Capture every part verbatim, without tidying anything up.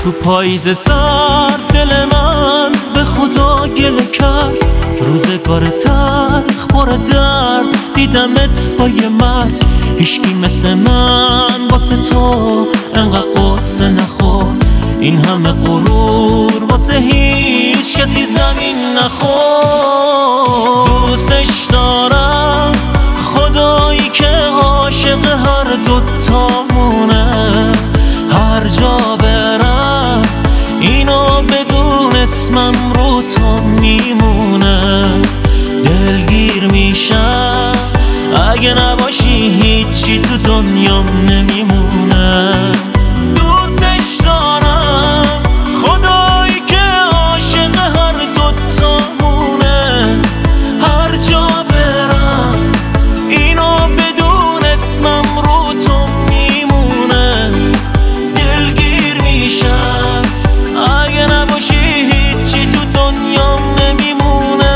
تو پاییز سرد دل من به خدا گله کرد، روزگار تلخ پر درد دیدمت با یه مرد. هیچکی مثل من واسه تو انقدر قصه نخورد، این همه غرور واسه هیچ کسی زمین نخورد. دوستش دارم خدایی که عاشق هر دوتامونه، هر جا برم اینو بدون اسمم رو تو میمونه. دلگیر میشم اگه نباشی هیچی تو دنیام نمیمونه. دوستش دارم خدایی که عاشق هر دوتامونه، هر جا برم اینو بدون اسمم رو تو میمونه. دلگیر میشم اگه نباشی هیچی تو دنیام نمیمونه.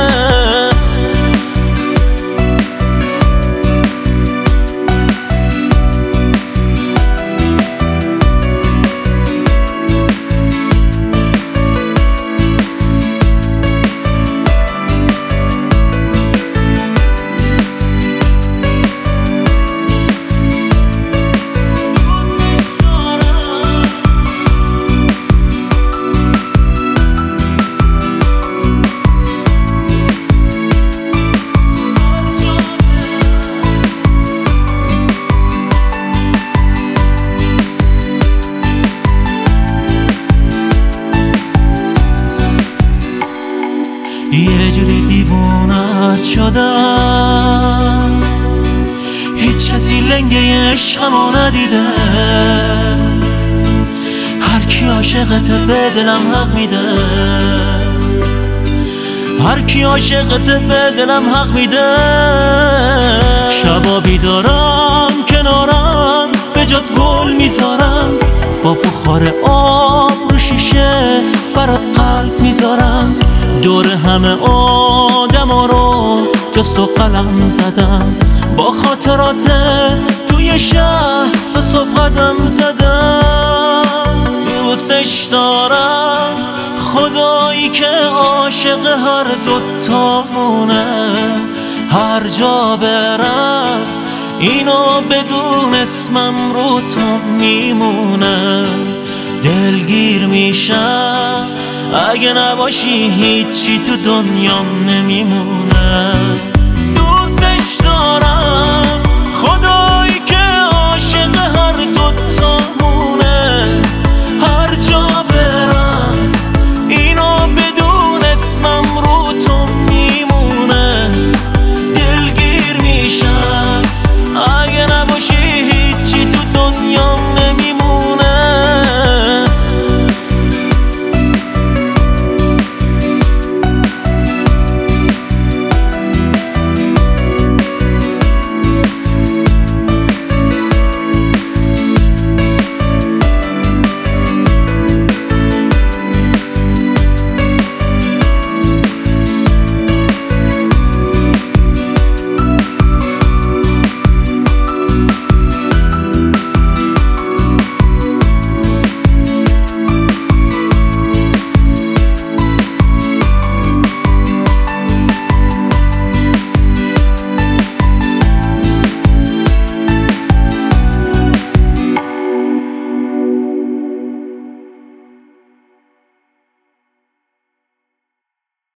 یه جوری دیوونت شدم، هیچ کسی لنگه عشقمو ندیده. هر کی عاشقته به دلم حق میده، هر کی عاشقته به دلم حق میده. شبا بیدارم کنارم به جات گل میذارم، با بخار آب رو شیشه برات قلب میذارم. دور همه آدم ها رو جست و قلم زدم، با خاطرات توی شهر تا صبح قدم زدم. دوستش دارم خدایی که عاشق هر دوتامونه، هر جا برم اینو بدون اسمم رو تو میمونه. دلگیر میشم اگه نباشی هیچی تو دنیام نمیمونه.